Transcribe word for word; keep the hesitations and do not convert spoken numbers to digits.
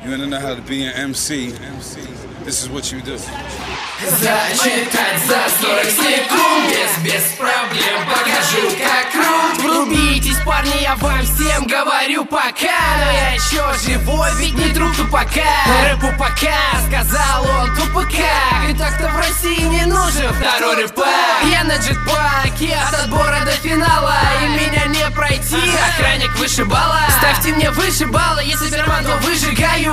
You wanna know how to be an эм си? This is what you do. Зачитать за сорок секунд без, без проблем покажу, как крут. Врубитесь, парни, я вам всем говорю пока. Но я еще живой, ведь не труп тупака. Рэпу пока, сказал он тупака. И так-то в России не нужен второй рэпак. Я на джетпаке от отбора до финала, и меня не пройти. Охранник выше балла, ставьте мне выше балла. Если берман, то выжигаю